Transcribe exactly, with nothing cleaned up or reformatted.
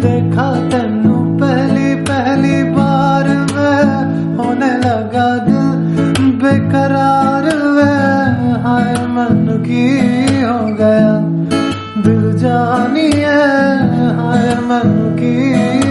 देखा तेनू पहली पहली बार वे होने लगा दिल बेकरार वे। हाय मन की हो गया दिल जानिए, हाय मन की